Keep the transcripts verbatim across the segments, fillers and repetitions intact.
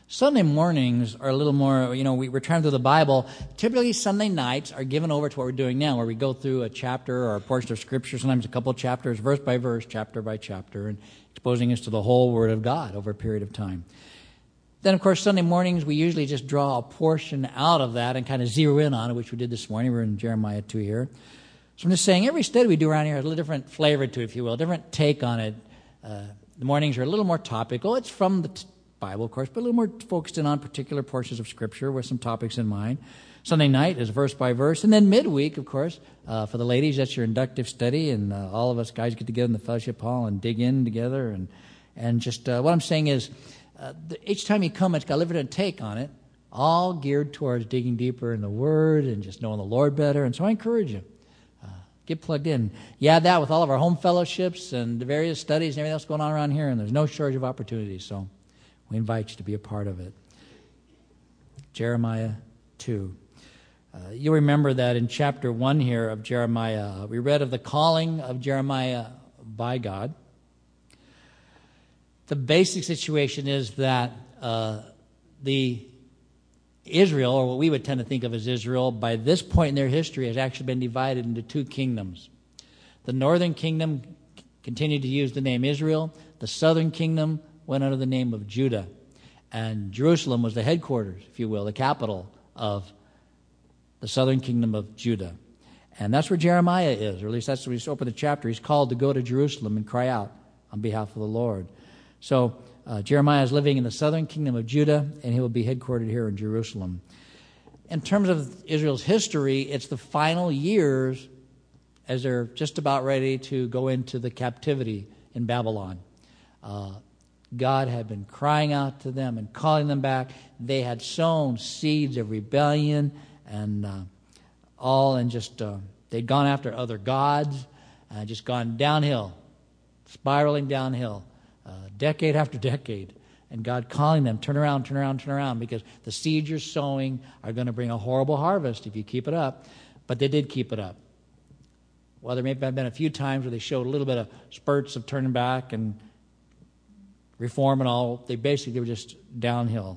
Sunday mornings are a little more, you know, we, we're trying through the Bible. Typically, Sunday nights are given over to what we're doing now, where we go through a chapter or a portion of Scripture, sometimes a couple of chapters, verse by verse, chapter by chapter, and exposing us to the whole Word of God over a period of time. Then, of course, Sunday mornings, we usually just draw a portion out of that and kind of zero in on it, which we did this morning. We're in Jeremiah two here. So I'm just saying, every study we do around here has a little different flavor to it, if you will, different take on it. Uh, the mornings are a little more topical. It's from the t- Bible, of course, but a little more focused in on particular portions of Scripture with some topics in mind. Sunday night is verse by verse. And then midweek, of course, uh, for the ladies, that's your inductive study, and uh, all of us guys get together in the fellowship hall and dig in together. And, and just uh, what I'm saying is, uh, the, each time you come, it's got a little different take on it, all geared towards digging deeper in the Word and just knowing the Lord better. And so I encourage you. Get plugged in. You add that with all of our home fellowships and the various studies and everything else going on around here, and there's no shortage of opportunities. So we invite you to be a part of it. Jeremiah two. Uh, you'll remember that in chapter one here of Jeremiah, we read of the calling of Jeremiah by God. The basic situation is that uh, the Israel, or what we would tend to think of as Israel, by this point in their history has actually been divided into two kingdoms. The northern kingdom continued to use the name Israel. The southern kingdom went under the name of Judah. And Jerusalem was the headquarters, if you will, the capital of the southern kingdom of Judah. And that's where Jeremiah is, or at least that's when we open the chapter. He's called to go to Jerusalem and cry out on behalf of the Lord. So Uh, Jeremiah is living in the southern kingdom of Judah, and he will be headquartered here in Jerusalem. In terms of Israel's history, it's the final years as they're just about ready to go into the captivity in Babylon. Uh, God had been crying out to them and calling them back. They had sown seeds of rebellion and uh, all, and just uh, they'd gone after other gods, uh, just gone downhill, spiraling downhill. Uh, decade after decade, and God calling them, turn around, turn around, turn around, because the seeds you're sowing are going to bring a horrible harvest if you keep it up. But they did keep it up. Well, there may have been a few times where they showed a little bit of spurts of turning back and reform and all. They basically were just downhill.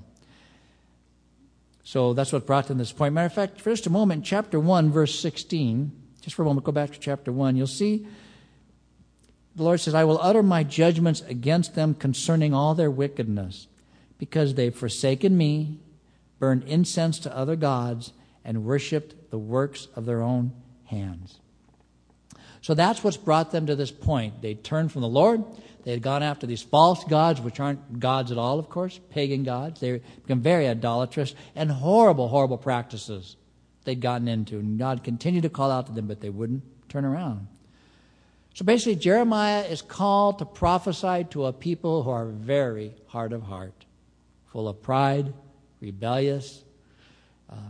So that's what brought them to this point. Matter of fact, for just a moment, chapter one, verse sixteen, just for a moment, go back to chapter one, you'll see the Lord says, I will utter my judgments against them concerning all their wickedness, because they've forsaken me, burned incense to other gods, and worshipped the works of their own hands. So that's what's brought them to this point. They turned from the Lord. They had gone after these false gods, which aren't gods at all, of course, pagan gods. They become very idolatrous, and horrible, horrible practices they'd gotten into. And God continued to call out to them, but they wouldn't turn around. So basically, Jeremiah is called to prophesy to a people who are very hard of heart, full of pride, rebellious. Uh,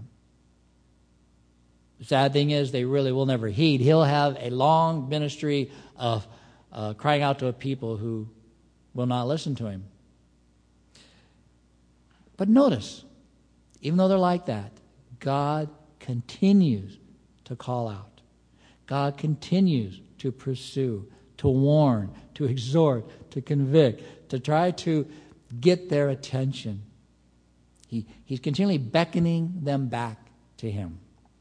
the sad thing is they really will never heed. He'll have a long ministry of uh, crying out to a people who will not listen to him. But notice, even though they're like that, God continues to call out. God continues to pursue, to warn, to exhort, to convict, to try to get their attention. He, he's continually beckoning them back to him.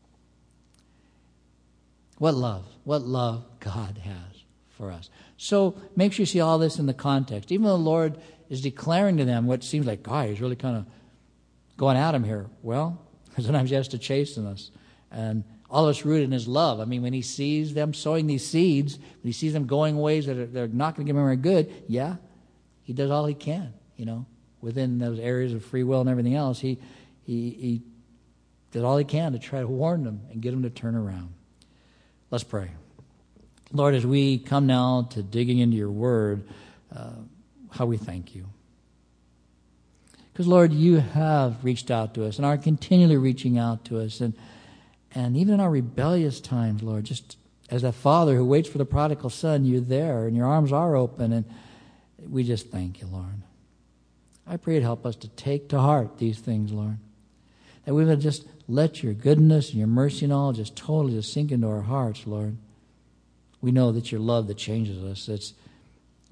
What love, what love God has for us. So make sure you see all this in the context. Even though the Lord is declaring to them what seems like, God, he's really kind of going at them here. Well, sometimes he has to chasten us. And all of us rooted in his love. I mean, when he sees them sowing these seeds, when he sees them going ways that are, that are not going to give him very good, yeah, he does all he can, you know, within those areas of free will and everything else. He, he, he did all he can to try to warn them and get them to turn around. Let's pray. Lord, as we come now to digging into your word, uh, how we thank you. Because, Lord, you have reached out to us and are continually reaching out to us. And And even in our rebellious times, Lord, just as that father who waits for the prodigal son, you're there and your arms are open, and we just thank you, Lord. I pray you'd help us to take to heart these things, Lord. That we would just let your goodness and your mercy and all just totally just sink into our hearts, Lord. We know that your love that changes us, it's,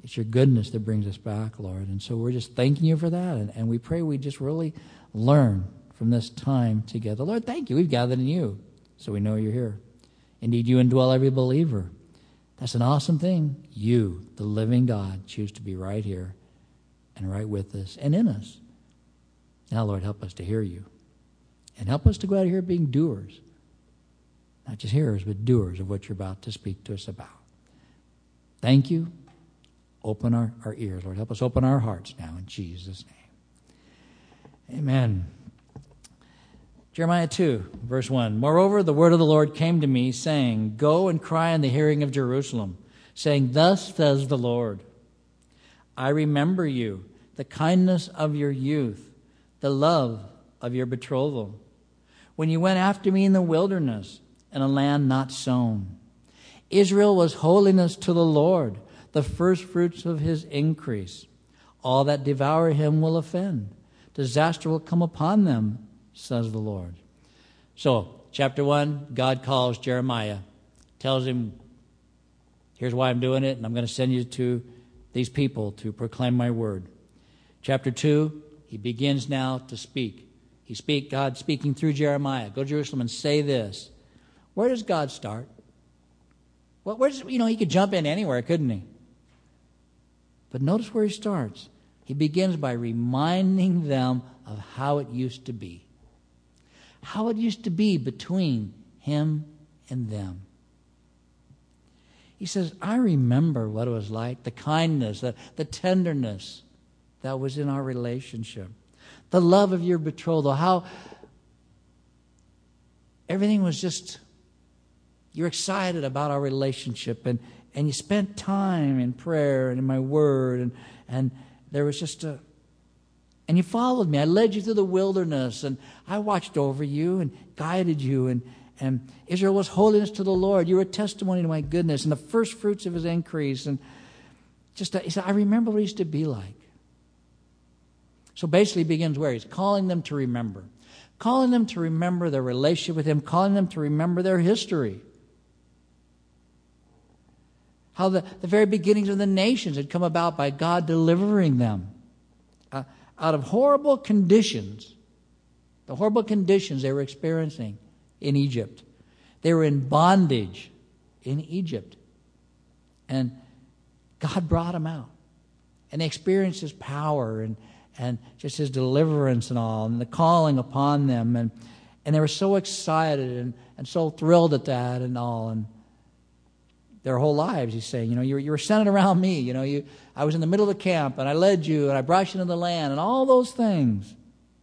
It's your goodness that brings us back, Lord. And so we're just thanking you for that. And, and we pray we just really learn from this time together. Lord, thank you. We've gathered in you, so we know you're here. Indeed, you indwell every believer. That's an awesome thing. You, the living God, choose to be right here and right with us and in us. Now, Lord, help us to hear you. And help us to go out of here being doers. Not just hearers, but doers of what you're about to speak to us about. Thank you. Open our, our ears, Lord. Help us open our hearts now in Jesus' name. Amen. Jeremiah two, verse one. Moreover, the word of the Lord came to me, saying, Go and cry in the hearing of Jerusalem, saying, Thus says the Lord, I remember you, the kindness of your youth, the love of your betrothal, when you went after me in the wilderness, in a land not sown. Israel was holiness to the Lord, the first fruits of his increase. All that devour him will offend. Disaster will come upon them, says the Lord. So, chapter one, God calls Jeremiah, tells him, here's why I'm doing it, and I'm going to send you to these people to proclaim my word. Chapter two, he begins now to speak. He speak, God speaking through Jeremiah. Go to Jerusalem and say this. Where does God start? Well, where does, you know, he could jump in anywhere, couldn't he? But notice where he starts. He begins by reminding them of how it used to be. How it used to be between him and them. He says, I remember what it was like, the kindness, the, the tenderness that was in our relationship. The love of your betrothal, how everything was just, you're excited about our relationship, and, and you spent time in prayer and in my word, and, and there was just a, and you followed me. I led you through the wilderness, and I watched over you and guided you, and, and Israel was holiness to the Lord. You were a testimony to my goodness and the first fruits of his increase. And just, he said, I remember what it used to be like. So basically he begins where? He's calling them to remember. Calling them to remember their relationship with him, calling them to remember their history. How the, the very beginnings of the nations had come about by God delivering them uh, out of horrible conditions. The horrible conditions they were experiencing in Egypt. They were in bondage in Egypt. And God brought them out. And they experienced his power and and just his deliverance and all, and the calling upon them. And, and they were so excited and, and so thrilled at that and all. And their whole lives, he's saying, you know, you were, you were centered around me. You know, you I was in the middle of the camp, and I led you, and I brought you into the land, and all those things.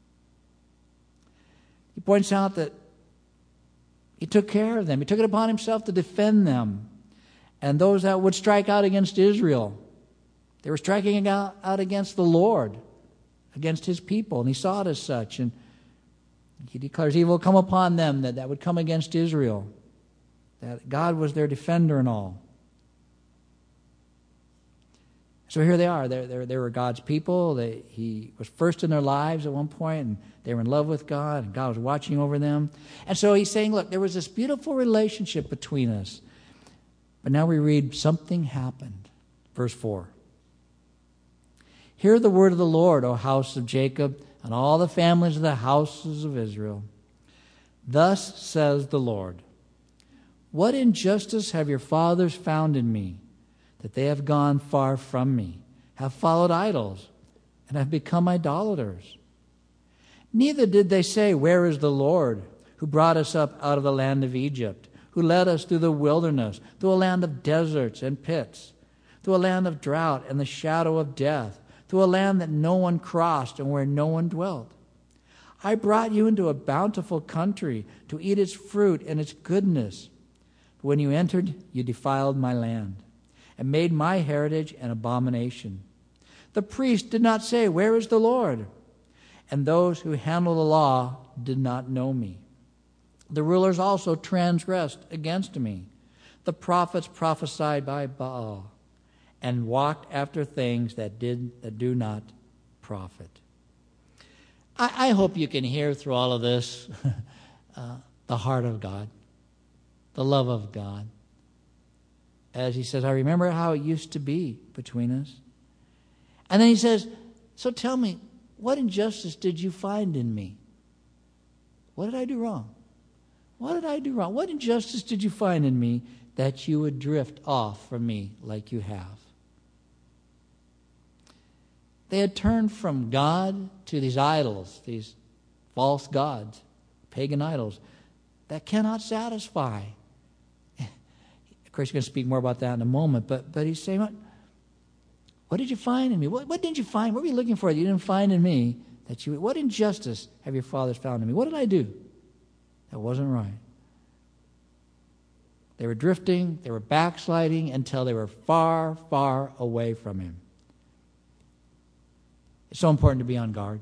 He points out that he took care of them. He took it upon himself to defend them. And those that would strike out against Israel, they were striking out, out against the Lord, against his people, and he saw it as such. And he declares evil will come upon them that, that would come against Israel, that God was their defender and all. So here they are. They they they were God's people. They, he was first in their lives at one point, and they were in love with God, and God was watching over them. And so he's saying, look, there was this beautiful relationship between us. But now we read, something happened. Verse four. Hear the word of the Lord, O house of Jacob, and all the families of the houses of Israel. Thus says the Lord, what injustice have your fathers found in me, that they have gone far from me, have followed idols, and have become idolaters? Neither did they say, where is the Lord, who brought us up out of the land of Egypt, who led us through the wilderness, through a land of deserts and pits, through a land of drought and the shadow of death, through a land that no one crossed and where no one dwelt. I brought you into a bountiful country to eat its fruit and its goodness. But when you entered, you defiled my land and made my heritage an abomination. The priest did not say, where is the Lord? And those who handle the law did not know me. The rulers also transgressed against me. The prophets prophesied by Baal, and walked after things that did that do not profit. I, I hope you can hear through all of this uh, the heart of God, the love of God, as he says, I remember how it used to be between us. And then he says, so tell me, what injustice did you find in me? What did I do wrong? What did I do wrong? What injustice did you find in me that you would drift off from me like you have? They had turned from God to these idols, these false gods, pagan idols, that cannot satisfy. Of course, he's going to speak more about that in a moment, but, but he's saying, what, what did you find in me? What, what didn't you find? What were you looking for that you didn't find in me? That you, what injustice have your fathers found in me? What did I do that wasn't right? They were drifting, they were backsliding until they were far, far away from him. It's so important to be on guard.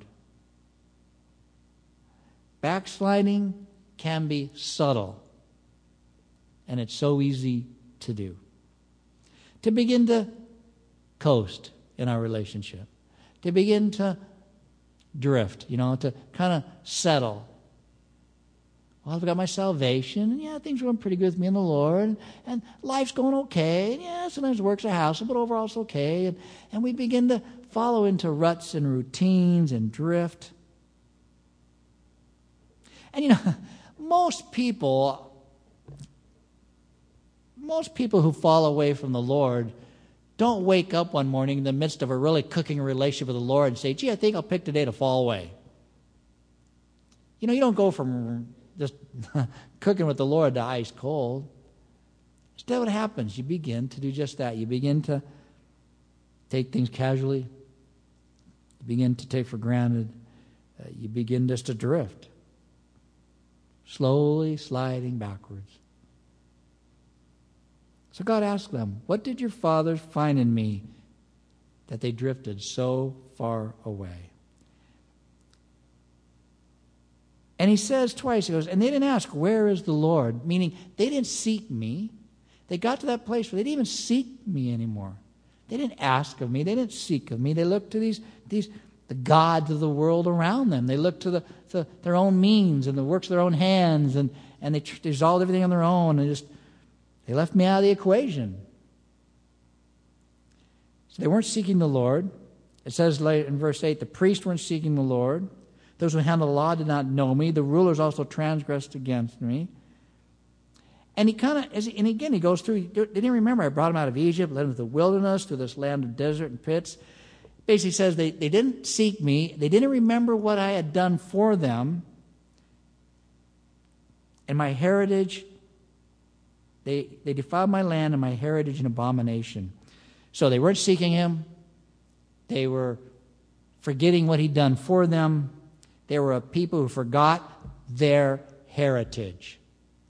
Backsliding can be subtle, and it's so easy to do. To begin to coast in our relationship, to begin to drift, you know, to kind of settle. Well, I've got my salvation, and yeah, things are going pretty good with me and the Lord, and life's going okay, and yeah, sometimes work's a hassle, but overall it's okay, and, and we begin to follow into ruts and routines and drift. And you know, most people, most people who fall away from the Lord don't wake up one morning in the midst of a really cooking relationship with the Lord and say, gee, I think I'll pick today to fall away. You know, you don't go from just cooking with the Lord to ice cold. Instead, what happens? You begin to do just that. You begin to take things casually. You begin to take for granted. Uh, you begin just to drift. Slowly sliding backwards. So God asked them, what did your fathers find in me that they drifted so far away? And he says twice, he goes, and they didn't ask, where is the Lord? Meaning, they didn't seek me. They got to that place where they didn't even seek me anymore. They didn't ask of me. They didn't seek of me. They looked to these, these the gods of the world around them. They looked to, the, to their own means and the works of their own hands, and, and they resolved everything on their own, and just they left me out of the equation. So they weren't seeking the Lord. It says later in verse eight, the priests weren't seeking the Lord. Those who handled the law did not know me. The rulers also transgressed against me. And he kind of, and again, he goes through, they didn't remember, I brought them out of Egypt, led them to the wilderness, through this land of desert and pits. Basically says they, they didn't seek me. They didn't remember what I had done for them. And my heritage, they, they defiled my land and my heritage in abomination. So they weren't seeking him. They were forgetting what he'd done for them. They were a people who forgot their heritage.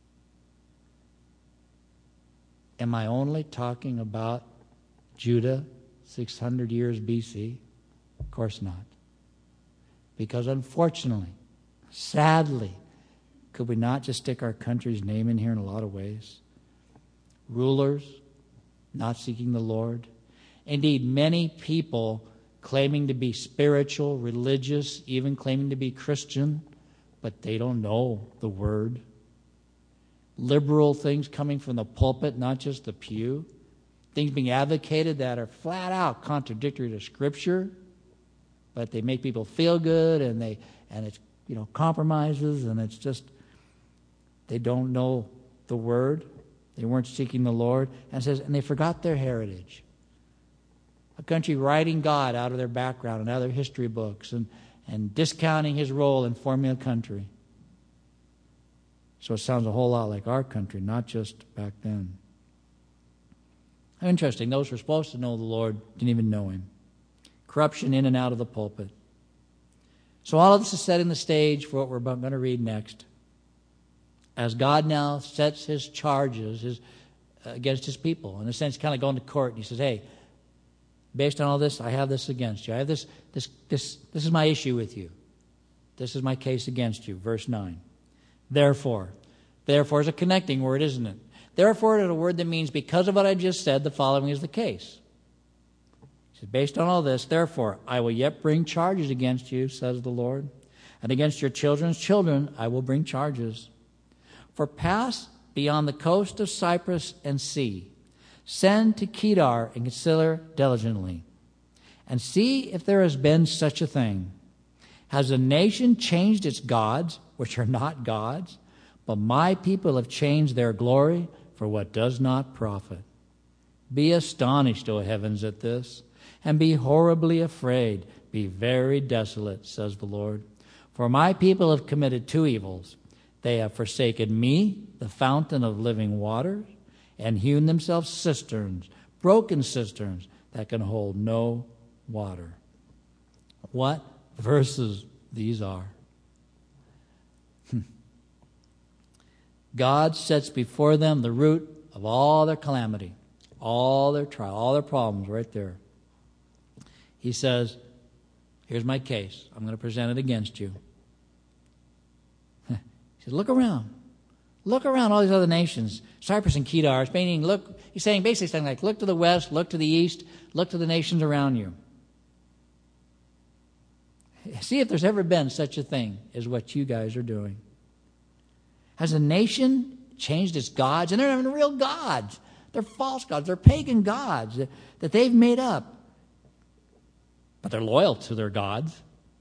Am I only talking about Judah, six hundred years B C? Of course not. Because unfortunately, sadly, could we not just stick our country's name in here in a lot of ways? Rulers not seeking the Lord. Indeed, many people claiming to be spiritual, religious, even claiming to be Christian, but they don't know the Word. Liberal things coming from the pulpit, not just the pew. Things being advocated that are flat out contradictory to Scripture, but they make people feel good, and they and it's you know compromises, and it's just they don't know the Word. They weren't seeking the Lord, and it says, and they forgot their heritage. A country writing God out of their background and out of their history books, and and discounting His role in forming a country. So it sounds a whole lot like our country, not just back then. How interesting. Those who were supposed to know the Lord didn't even know Him. Corruption in and out of the pulpit. So all of this is setting the stage for what we're about going to read next. As God now sets His charges his, uh, against His people. In a sense, kind of going to court, and He says, hey, based on all this, I have this against you. I have this, this, this, this is my issue with you. This is my case against you. Verse nine. Therefore. Therefore is a connecting word, isn't it? Therefore is a word that means because of what I just said, the following is the case. He says, based on all this, therefore, I will yet bring charges against you, says the Lord. And against your children's children I will bring charges. For pass beyond the coast of Cyprus and see. Send to Kedar and consider diligently, and see if there has been such a thing. Has a nation changed its gods, which are not gods? But my people have changed their glory for what does not profit. Be astonished, O heavens, at this, and be horribly afraid. Be very desolate, says the Lord. For my people have committed two evils. They have forsaken me, the fountain of living waters, and hewn themselves cisterns, broken cisterns that can hold no water. What verses these are. God sets before them the root of all their calamity, all their trial, all their problems right there. He says, here's my case. I'm going to present it against you. He says, look around. Look around all these other nations. Cyprus and Kedar. It's meaning, look, he's saying basically something like, look to the west, look to the east, look to the nations around you. See if there's ever been such a thing as what you guys are doing. Has a nation changed its gods? And they're not even real gods. They're false gods. They're pagan gods that they've made up. But they're loyal to their gods.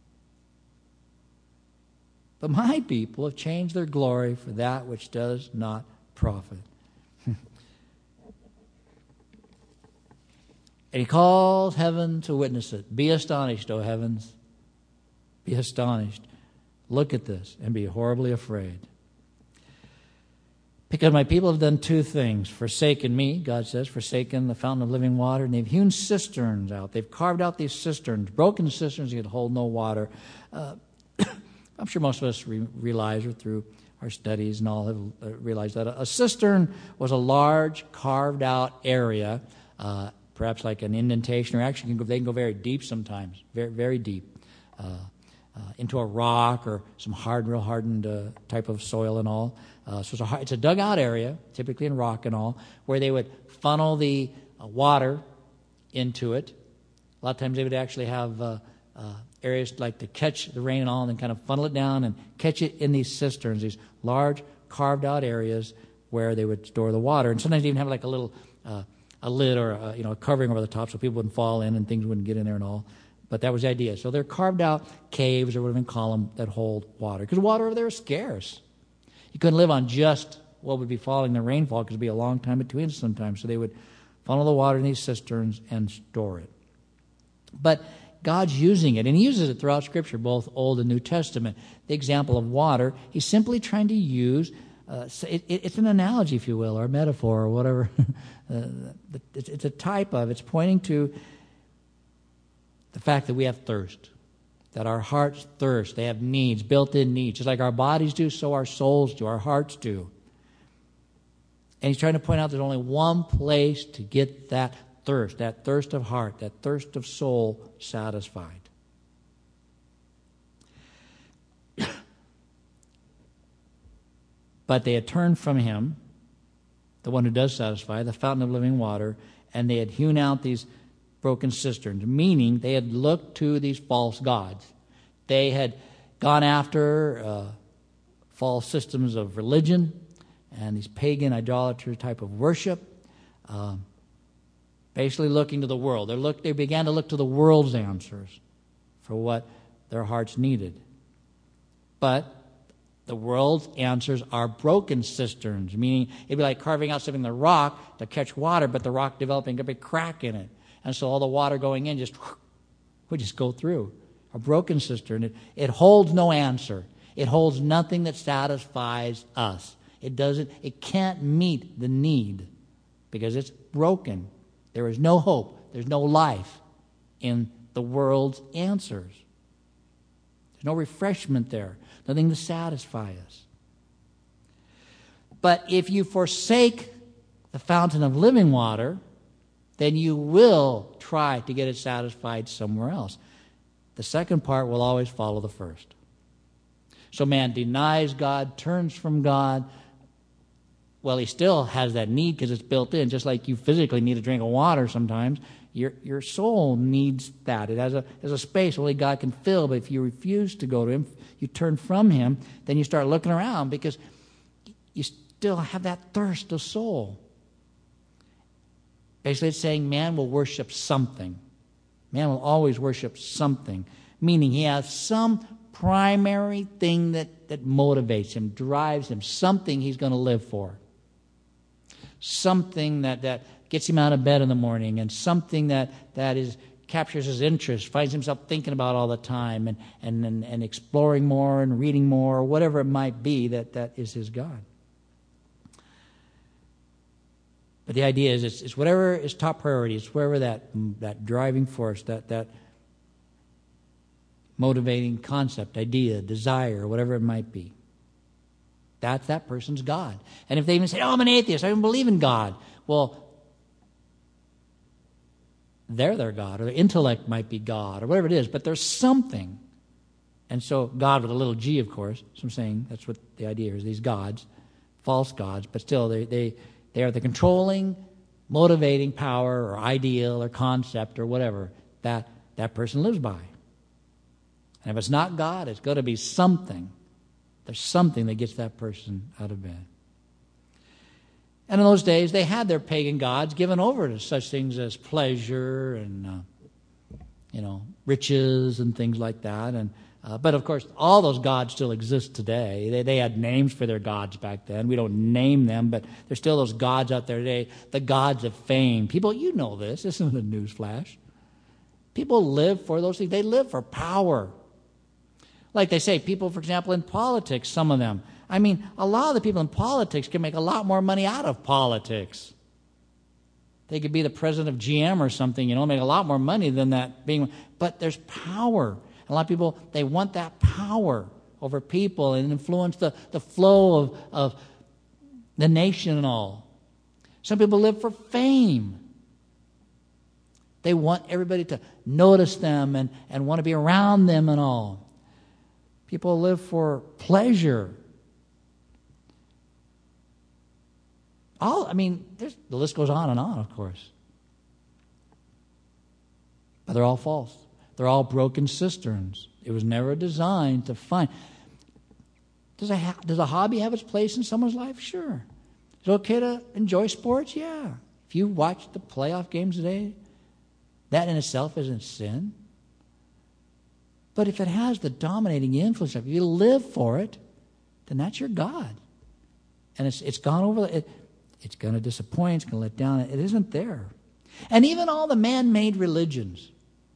But my people have changed their glory for that which does not profit. And he calls heaven to witness it. Be astonished, O heavens. Be astonished. Look at this and be horribly afraid. Because my people have done two things. Forsaken me, God says, forsaken the fountain of living water, and they've hewn cisterns out. They've carved out these cisterns, broken cisterns that hold no water. Uh, I'm sure most of us re- realize, or through our studies and all have uh, realized that a, a cistern was a large carved out area, uh, perhaps like an indentation, or actually can go, they can go very deep sometimes, very, very deep, uh, uh, into a rock or some hard, real hardened uh, type of soil and all. Uh, so it's a, it's a dug-out area, typically in rock and all, where they would funnel the uh, water into it. A lot of times they would actually have uh, uh, areas like to catch the rain and all, and then kind of funnel it down and catch it in these cisterns, these large carved-out areas where they would store the water. And sometimes they even have like a little uh, a lid or a, you know a covering over the top so people wouldn't fall in and things wouldn't get in there and all. But that was the idea. So they're carved-out caves or whatever you call them that hold water, because water over there is scarce. You couldn't live on just what would be falling the rainfall because it would be a long time between sometimes. So they would funnel the water in these cisterns and store it. But God's using it, and he uses it throughout Scripture, both Old and New Testament. The example of water, he's simply trying to use, uh, it, it, it's an analogy, if you will, or a metaphor, or whatever. uh, it's, it's a type of, it's pointing to the fact that we have thirst. That our hearts thirst. They have needs, built-in needs. Just like our bodies do, so our souls do, our hearts do. And he's trying to point out there's only one place to get that thirst, that thirst of heart, that thirst of soul satisfied. But they had turned from him, the one who does satisfy, the fountain of living water, and they had hewn out these broken cisterns, meaning they had looked to these false gods. They had gone after uh, false systems of religion and these pagan idolatry type of worship, um, basically looking to the world. They looked, they began to look to the world's answers for what their hearts needed. But the world's answers are broken cisterns, meaning it'd be like carving out something in the rock to catch water, but the rock developing a big crack in it. And so all the water going in just would just go through. A broken cistern. It, it holds no answer. It holds nothing that satisfies us. It doesn't. It can't meet the need because it's broken. There is no hope. There's no life in the world's answers. There's no refreshment there. Nothing to satisfy us. But if you forsake the fountain of living water, then you will try to get it satisfied somewhere else. The second part will always follow the first. So man denies God, turns from God. Well, he still has that need because it's built in, just like you physically need a drink of water sometimes. Your your soul needs that. It has a, has a space only God can fill, but if you refuse to go to him, you turn from him, then you start looking around because you still have that thirst of soul. Basically, it's saying man will worship something. Man will always worship something, meaning he has some primary thing that, that motivates him, drives him, something he's going to live for. Something that, that gets him out of bed in the morning, and something that, that is captures his interest, finds himself thinking about all the time, and, and, and, and exploring more and reading more, or whatever it might be, that, that is his God. But the idea is it's, it's whatever is top priority. It's wherever that, that driving force, that, that motivating concept, idea, desire, whatever it might be. That's that person's God. And if they even say, oh, I'm an atheist, I don't believe in God. Well, they're their God, or their intellect might be God, or whatever it is, but there's something. And so God with a little g, of course. So I'm saying that's what the idea is, these gods, false gods, but still they, they, they are the controlling, motivating power or ideal or concept or whatever that that person lives by. And if it's not God, it's going to be something. There's something that gets that person out of bed. And in those days, they had their pagan gods given over to such things as pleasure and, uh, you know, riches and things like that. And uh, but, of course, all those gods still exist today. They, they had names for their gods back then. We don't name them, but there's still those gods out there today, the gods of fame. People, you know this. This isn't a news flash. People live for those things. They live for power. Like they say, people, for example, in politics, some of them. I mean, a lot of the people in politics can make a lot more money out of politics. They could be the president of G M or something, you know, make a lot more money than that being. But there's power. A lot of people, they want that power over people and influence the, the flow of, of the nation and all. Some people live for fame. They want everybody to notice them and, and want to be around them and all. People live for pleasure. All, I mean, there's, the list goes on and on, of course. But they're all false. They're all broken cisterns. It was never designed to find. Does a, does a hobby have its place in someone's life? Sure. Is it okay to enjoy sports? Yeah. If you watch the playoff games today, that in itself isn't sin. But if it has the dominating influence, if you live for it, then that's your God. And it's it's gone over. It, it's going to disappoint. It's going to let down. It isn't there. And even all the man-made religions,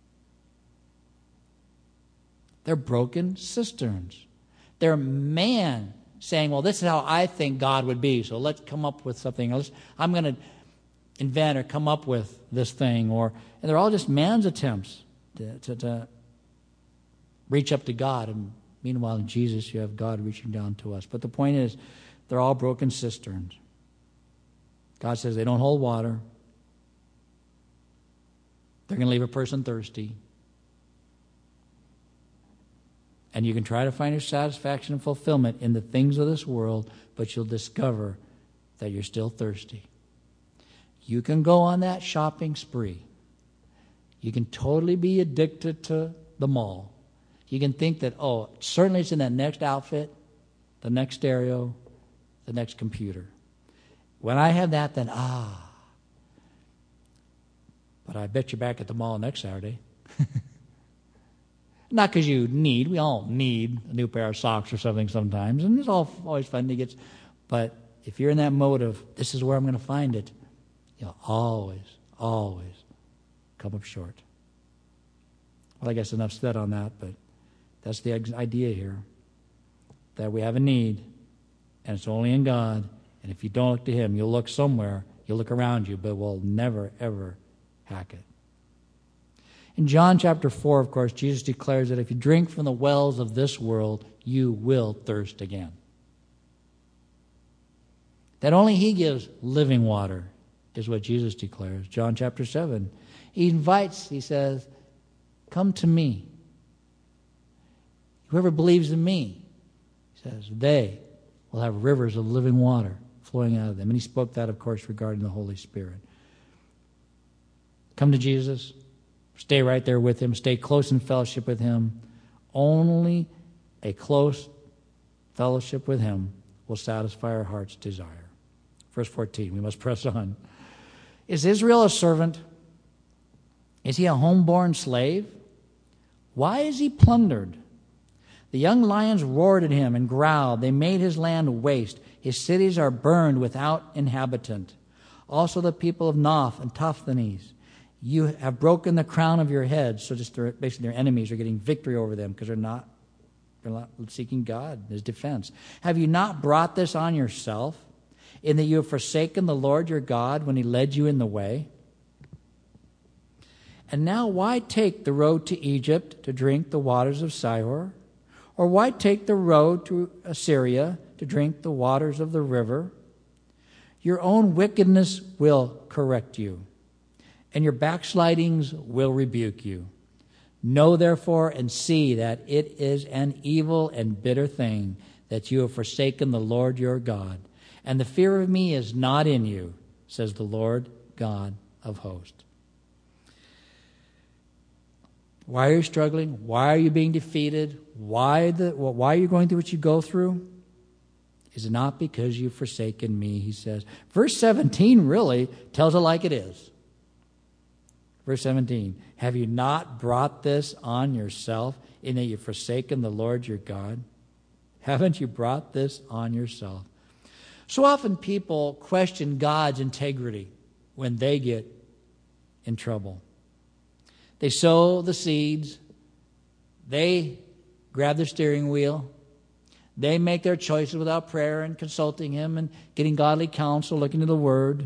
they're broken cisterns. They're man saying, well, this is how I think God would be, so let's come up with something else. I'm going to invent or come up with this thing. Or, and they're all just man's attempts to, to, to reach up to God. And meanwhile, in Jesus, you have God reaching down to us. But the point is, they're all broken cisterns. God says they don't hold water. They're going to leave a person thirsty. And you can try to find your satisfaction and fulfillment in the things of this world, but you'll discover that you're still thirsty. You can go on that shopping spree. You can totally be addicted to the mall. You can think that, oh, certainly it's in that next outfit, the next stereo, the next computer. When I have that, then, ah. But I bet you're back at the mall next Saturday. Not because you need. We all need a new pair of socks or something sometimes. And it's all always fun to get. But if you're in that mode of, this is where I'm going to find it, you'll always, always come up short. Well, I guess enough said on that, but that's the idea here. That we have a need, and it's only in God. And if you don't look to Him, you'll look somewhere. You'll look around you, but we'll never, ever hack it. In John chapter four, of course, Jesus declares that if you drink from the wells of this world, you will thirst again. That only He gives living water is what Jesus declares. John chapter seven. He invites, He says, come to me. Whoever believes in me, He says, they will have rivers of living water flowing out of them. And He spoke that, of course, regarding the Holy Spirit. Come to Jesus. Stay right there with Him. Stay close in fellowship with Him. Only a close fellowship with Him will satisfy our heart's desire. Verse fourteen, we must press on. Is Israel a servant? Is he a homeborn slave? Why is he plundered? The young lions roared at him and growled. They made his land waste. His cities are burned without inhabitant. Also the people of Noph and Tophthenes. You have broken the crown of your heads. So just their, basically their enemies are getting victory over them because they're not, they're not seeking God, his defense. Have you not brought this on yourself, in that you have forsaken the Lord your God when he led you in the way? And now why take the road to Egypt to drink the waters of Sihor? Or why take the road to Assyria to drink the waters of the river? Your own wickedness will correct you, and your backslidings will rebuke you. Know therefore and see that it is an evil and bitter thing that you have forsaken the Lord your God. And the fear of me is not in you, says the Lord God of hosts. Why are you struggling? Why are you being defeated? Why the why are you going through what you go through? Is it not because you've forsaken me, he says. Verse seventeen really tells it like it is. Verse seventeen, have you not brought this on yourself in that you've forsaken the Lord your God? Haven't you brought this on yourself? So often people question God's integrity when they get in trouble. They sow the seeds. They grab the steering wheel. They make their choices without prayer and consulting him and getting godly counsel, looking to the Word.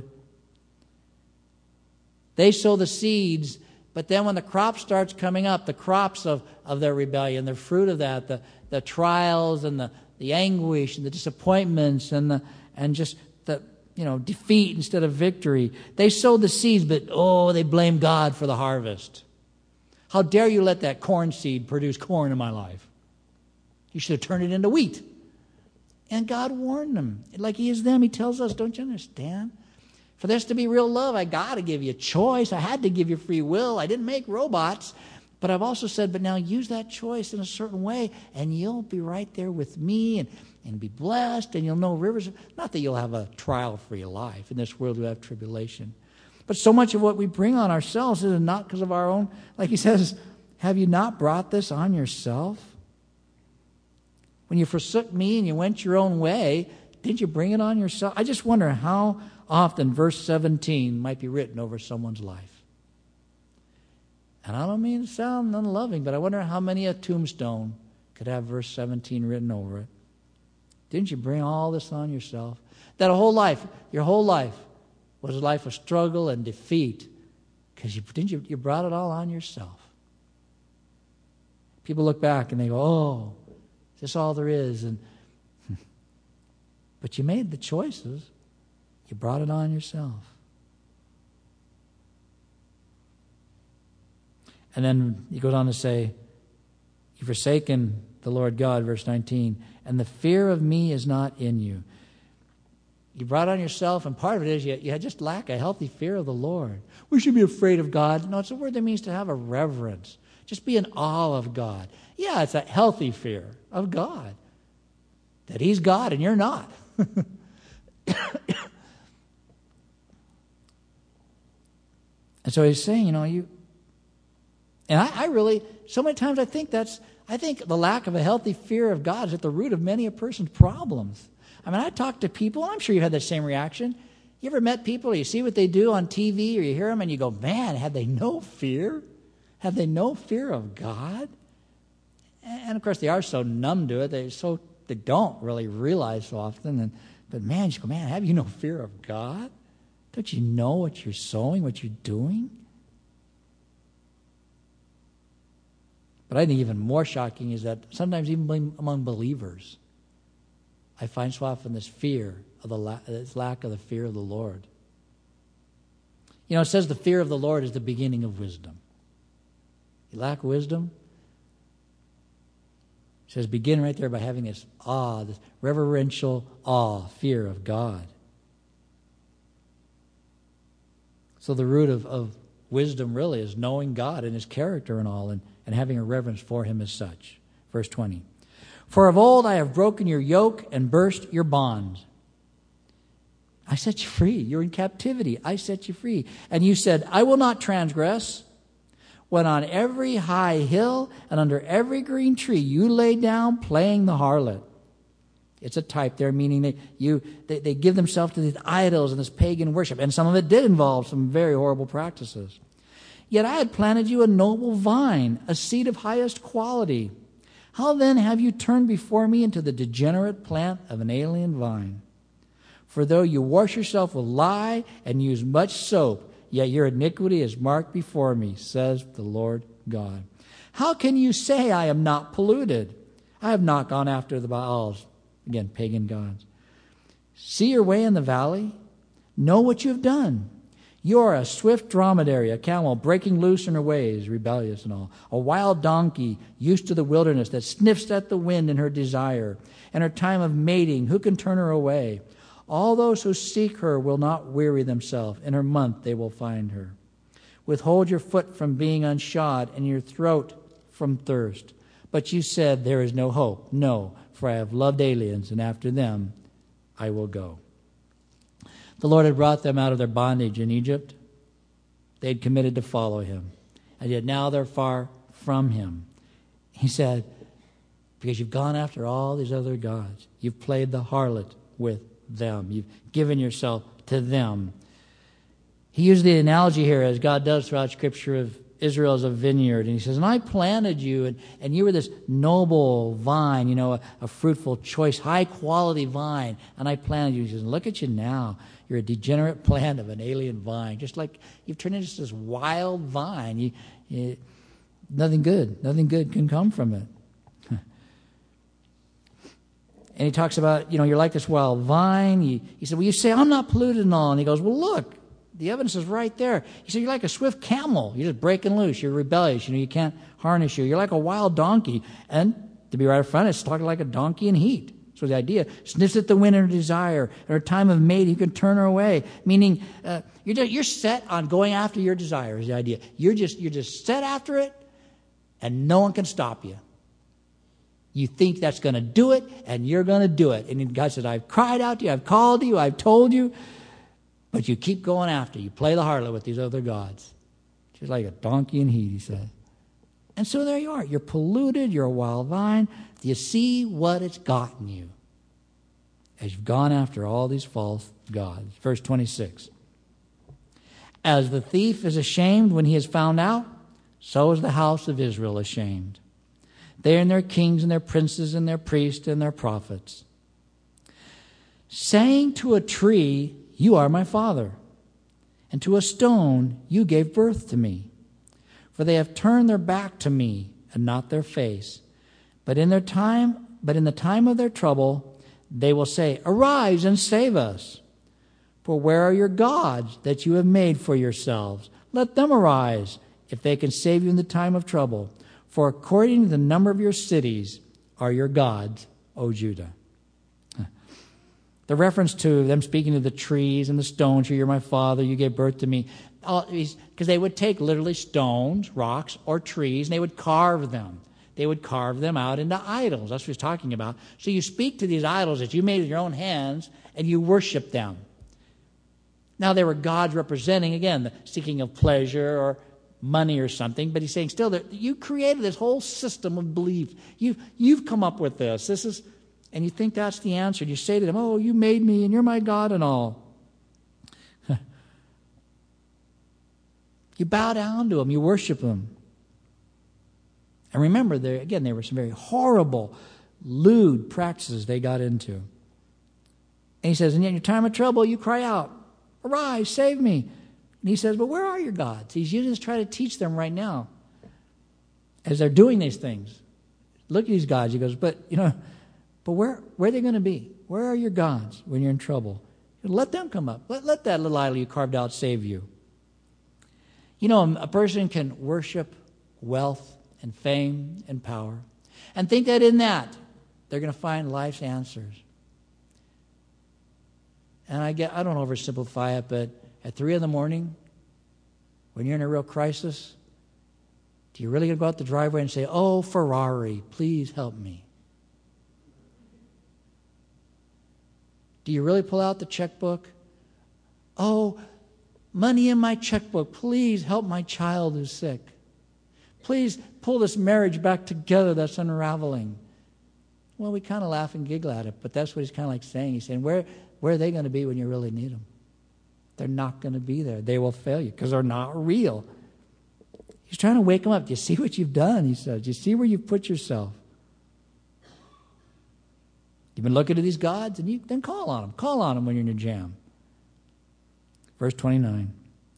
They sow the seeds, but then when the crop starts coming up, the crops of, of their rebellion, the fruit of that, the, the trials and the, the anguish and the disappointments and the and just the you know defeat instead of victory. They sowed the seeds, but oh, they blame God for the harvest. How dare you let that corn seed produce corn in my life? You should have turned it into wheat. And God warned them. Like he is them, he tells us, don't you understand? For this to be real love, I got to give you a choice. I had to give you free will. I didn't make robots. But I've also said, but now use that choice in a certain way, and you'll be right there with me and, and be blessed, and you'll know rivers. Not that you'll have a trial-free life. In this world we have tribulation. But so much of what we bring on ourselves is not because of our own. Like he says, have you not brought this on yourself? When you forsook me and you went your own way, did you bring it on yourself? I just wonder how often verse seventeen might be written over someone's life. And I don't mean to sound unloving, but I wonder how many a tombstone could have verse seventeen written over it. Didn't you bring all this on yourself? That whole life, your whole life, was a life of struggle and defeat because you didn't you, you brought it all on yourself. People look back and they go, oh, is this all there is? And but you made the choices. You brought it on yourself. And then he goes on to say, you've forsaken the Lord God, verse nineteen, and the fear of me is not in you. You brought it on yourself, and part of it is you, you just lack a healthy fear of the Lord. We should be afraid of God. No, it's a word that means to have a reverence. Just be in awe of God. Yeah, it's a healthy fear of God. That he's God and you're not. And so he's saying, you know, you... And I, I really, so many times I think that's, I think the lack of a healthy fear of God is at the root of many a person's problems. I mean, I talk to people, and I'm sure you had that same reaction. You ever met people, or you see what they do on T V, or you hear them, and you go, man, have they no fear? Have they no fear of God? And, of course, they are so numb to it. They so they don't really realize so often. And But, man, you go, man, have you no fear of God? Don't you know what you're sowing, what you're doing? But I think even more shocking is that sometimes even among believers, I find so often this fear of the la- this lack of the fear of the Lord. You know, it says the fear of the Lord is the beginning of wisdom. You lack wisdom? It says begin right there by having this awe, this reverential awe, fear of God. So the root of, of wisdom really is knowing God and his character and all, and, and having a reverence for him as such. Verse twenty. For of old I have broken your yoke and burst your bonds. I set you free. You're in captivity. I set you free. And you said, I will not transgress. When on every high hill and under every green tree you lay down playing the harlot. It's a type there, meaning that you they, they give themselves to these idols and this pagan worship. And some of it did involve some very horrible practices. Yet I had planted you a noble vine, a seed of highest quality. How then have you turned before me into the degenerate plant of an alien vine? For though you wash yourself with lye and use much soap, yet your iniquity is marked before me, says the Lord God. How can you say I am not polluted? I have not gone after the Baals, again, pagan gods. See your way in the valley? Know what you have done. You are a swift dromedary, a camel breaking loose in her ways, rebellious and all. A wild donkey used to the wilderness that sniffs at the wind in her desire. In her time of mating, who can turn her away? All those who seek her will not weary themselves. In her month they will find her. Withhold your foot from being unshod and your throat from thirst. But you said, there is no hope. No, for I have loved aliens, and after them I will go. The Lord had brought them out of their bondage in Egypt. They had committed to follow him. And yet now they're far from him. He said, because you've gone after all these other gods. You've played the harlot with them. You've given yourself to them. He used the analogy here, as God does throughout Scripture, of Israel as a vineyard. And he says, and I planted you, and, and you were this noble vine, you know, a, a fruitful, choice, high-quality vine. And I planted you. He says, look at you now. You're a degenerate plant of an alien vine. Just like you've turned into this wild vine. You, you, nothing good. Nothing good can come from it. And he talks about, you know, you're like this wild vine. He, he said, well, you say, I'm not polluted and all. And he goes, well, look, the evidence is right there. He said, you're like a swift camel. You're just breaking loose. You're rebellious. You know, you can't harness you. You're like a wild donkey. And to be right up front, it's talking like a donkey in heat. So the idea, sniffs at the wind in her desire. At her time of mating, you can turn her away. Meaning, uh, you're, just, you're set on going after your desire is the idea. You're just, you're just set after it, and no one can stop you. You think that's going to do it, and you're going to do it. And God says, I've cried out to you, I've called you, I've told you, but you keep going after. You play the harlot with these other gods. Just like a donkey in heat, he said. And so there you are. You're polluted, you're a wild vine. Do you see what it's gotten you as you've gone after all these false gods? Verse twenty-six. As the thief is ashamed when he is found out, so is the house of Israel ashamed. They and their kings and their princes and their priests and their prophets, saying to a tree, you are my father, and to a stone you gave birth to me. For they have turned their back to me and not their face. But in their time, but in the time of their trouble, they will say, arise and save us. For where are your gods that you have made for yourselves? Let them arise, if they can save you in the time of trouble. For according to the number of your cities are your gods, O Judah. The reference to them speaking to the trees and the stones, you're my father, you gave birth to me. Because they would take literally stones, rocks, or trees, and they would carve them. They would carve them out into idols. That's what he's talking about. So you speak to these idols that you made with your own hands, and you worship them. Now they were gods representing, again, the seeking of pleasure or money or something, but he's saying still that you created this whole system of belief. You've, you've come up with this. This is, and you think that's the answer. You say to them, oh, you made me and you're my God and all. You bow down to them. You worship them. And remember, there again, there were some very horrible, lewd practices they got into. And he says, and yet in your time of trouble, you cry out, arise, save me. And he says, but where are your gods? He's using this to try to teach them right now. As they're doing these things. Look at these gods. He goes, but, you know, but where, where are they going to be? Where are your gods when you're in trouble? Let them come up. Let, let that little idol you carved out save you. You know, a person can worship wealth and fame and power and think that in that they're going to find life's answers. And I get, I don't oversimplify it, but at three in the morning, when you're in a real crisis, do you really go out the driveway and say, oh, Ferrari, please help me? Do you really pull out the checkbook Oh, money in my checkbook. Please help my child who's sick. Please pull this marriage back together that's unraveling. Well, we kind of laugh and giggle at it, but that's what he's kind of like saying. He's saying, where, where are they going to be when you really need them? They're not going to be there. They will fail you because they're not real. He's trying to wake them up. Do you see what you've done? He says. Do you see where you've put yourself? You've been looking to these gods, and you then call on them. Call on them when you're in your jam. Verse twenty-nine.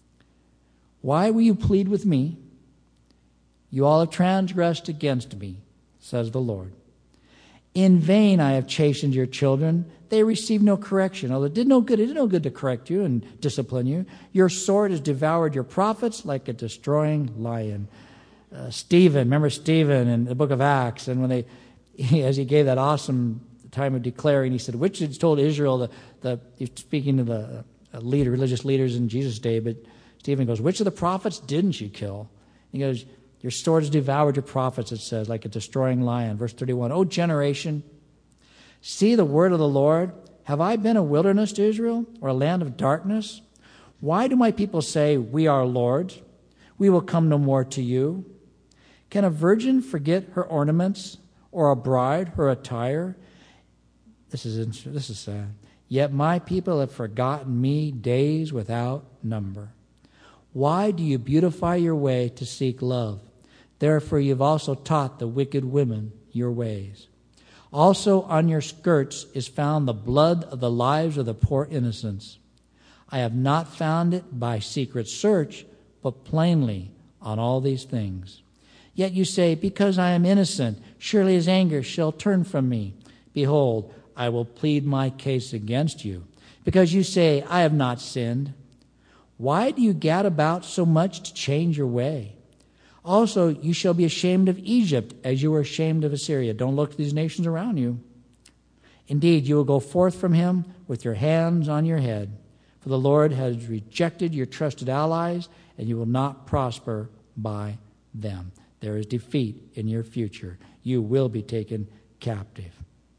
Why will you plead with me? You all have transgressed against me, says the Lord. In vain I have chastened your children. They receive no correction. Although it did no good, it did no good to correct you and discipline you. Your sword has devoured your prophets like a destroying lion. Uh, Stephen, remember Stephen in the book of Acts, and when they, he, as he gave that awesome time of declaring, he said, which had told Israel, the, the he's speaking to the uh, leader, religious leaders in Jesus' day, but Stephen goes, which of the prophets didn't you kill? He goes, your sword has devoured your prophets, it says, like a destroying lion. Verse thirty-one, O generation, see the word of the Lord. Have I been a wilderness to Israel, or a land of darkness? Why do my people say, we are lords? We will come no more to you. Can a virgin forget her ornaments, or a bride her attire? This is this is sad. Yet my people have forgotten me days without number. Why do you beautify your way to seek love? Therefore you've also taught the wicked women your ways. Also on your skirts is found the blood of the lives of the poor innocents. I have not found it by secret search, but plainly on all these things. Yet you say, because I am innocent, surely his anger shall turn from me. Behold, I will plead my case against you, because you say, I have not sinned. Why do you gad about so much to change your way? Also, you shall be ashamed of Egypt as you were ashamed of Assyria. Don't look to these nations around you. Indeed, you will go forth from him with your hands on your head. For the Lord has rejected your trusted allies, and you will not prosper by them. There is defeat in your future. You will be taken captive.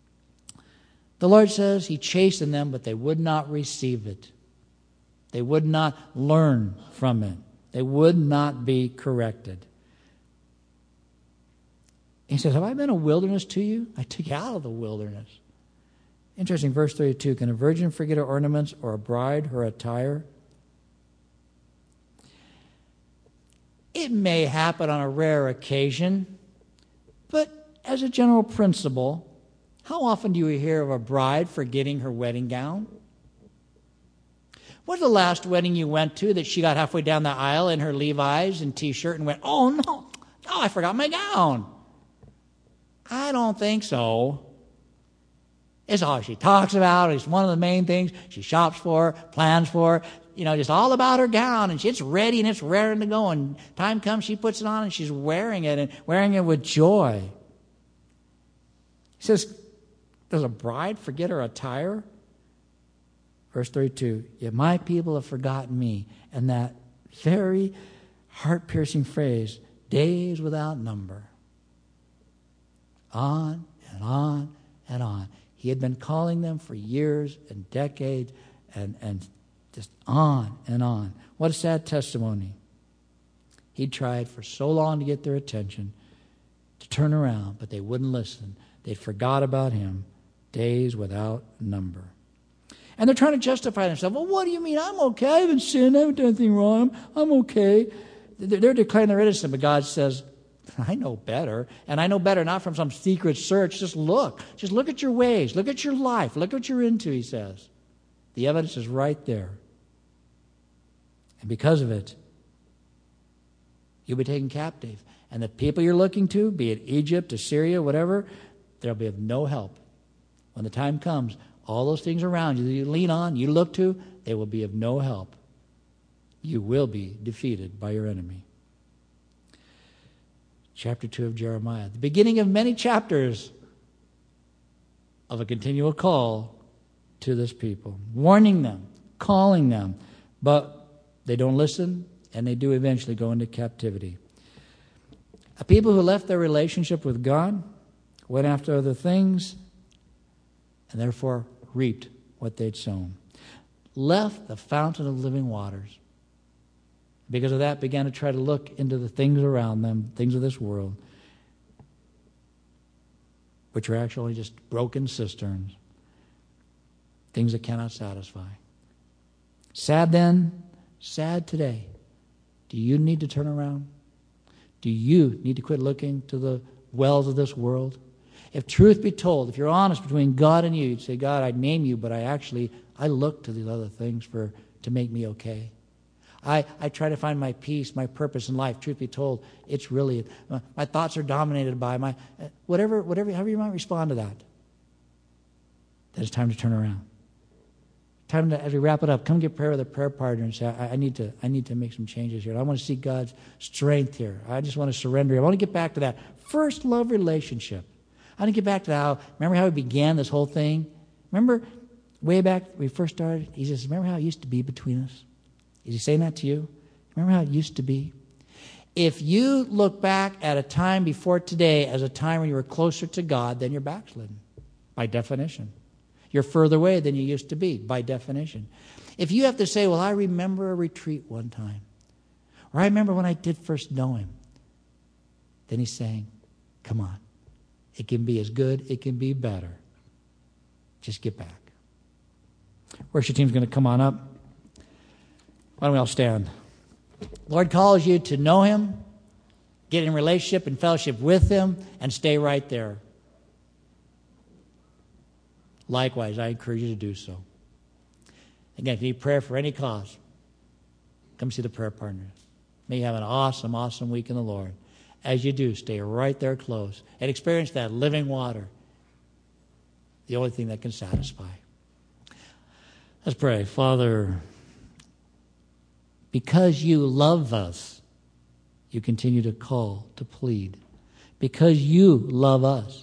The Lord says he chastened them, but they would not receive it. They would not learn from it. They would not be corrected. He says, have I been a wilderness to you? I took you out of the wilderness. Interesting, verse thirty-two. Can a virgin forget her ornaments, or a bride her attire? It may happen on a rare occasion, but as a general principle, how often do you hear of a bride forgetting her wedding gown? What's the last wedding you went to that she got halfway down the aisle in her Levi's and T-shirt and went, oh, no, oh, I forgot my gown? I don't think so. It's all she talks about. It's one of the main things she shops for, plans for, you know, just all about her gown. And it's ready and it's raring to go. And time comes, she puts it on and she's wearing it and wearing it with joy. He says, does a bride forget her attire? Verse thirty-two, yet my people have forgotten me. And that very heart-piercing phrase, days without number. On and on and on. He had been calling them for years and decades and, and just on and on. What a sad testimony. He tried for so long to get their attention, to turn around, but they wouldn't listen. They forgot about him, days without number. And they're trying to justify themselves. Well, what do you mean? I'm okay. I haven't sinned. I haven't done anything wrong. I'm okay. They're declaring they're innocent, but God says, I know better. And I know better not from some secret search. Just look. Just look at your ways. Look at your life. Look what you're into, he says. The evidence is right there. And because of it, you'll be taken captive. And the people you're looking to, be it Egypt, Assyria, whatever, they'll be of no help. When the time comes, all those things around you that you lean on, you look to, they will be of no help. You will be defeated by your enemy. Chapter two of Jeremiah, the beginning of many chapters of a continual call to this people, warning them, calling them, but they don't listen, and they do eventually go into captivity. A people who left their relationship with God, went after other things, and therefore reaped what they'd sown. left the fountain of living waters. Because of that, began to try to look into the things around them, things of this world, which are actually just broken cisterns, things that cannot satisfy. Sad then, sad today. Do you need to turn around? Do you need to quit looking to the wells of this world? If truth be told, if you're honest between God and you, you'd say, God, I name you, but I actually, I look to these other things for to make me okay. I, I try to find my peace, my purpose in life. Truth be told, it's really, my, my thoughts are dominated by my, whatever, whatever, however you might respond to that. Then it's time to turn around. Time to, as we wrap it up, come get prayer with a prayer partner and say, I, I need to, I need to make some changes here. I want to see God's strength here. I just want to surrender. I want to get back to that first love relationship. I want to get back to how, remember how we began this whole thing? Remember way back when we first started? He says, remember how it used to be between us? Is he saying that to you? Remember how it used to be? If you look back at a time before today as a time when you were closer to God, then you're backslidden, by definition. You're further away than you used to be, by definition. If you have to say, well, I remember a retreat one time, or I remember when I did first know him, then he's saying, come on. It can be as good, it can be better. Just get back. Worship team's going to come on up. Why don't we all stand? Lord calls you to know him, get in relationship and fellowship with him, and stay right there. Likewise, I encourage you to do so. Again, if you need prayer for any cause, come see the prayer partner. May you have an awesome, awesome week in the Lord. As you do, stay right there close and experience that living water, the only thing that can satisfy. Let's pray. Father, because you love us, you continue to call, to plead. Because you love us,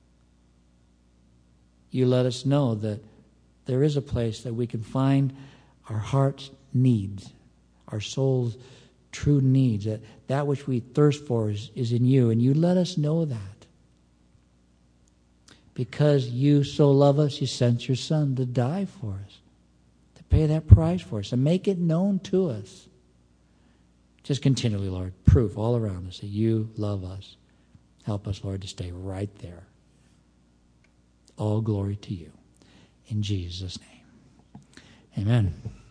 you let us know that there is a place that we can find our heart's needs, our soul's true needs, that that which we thirst for is, is in you, and you let us know that. Because you so love us, you sent your Son to die for us, to pay that price for us, and make it known to us. Just continually, Lord, proof all around us that you love us. Help us, Lord, to stay right there. All glory to you. In Jesus' name. Amen.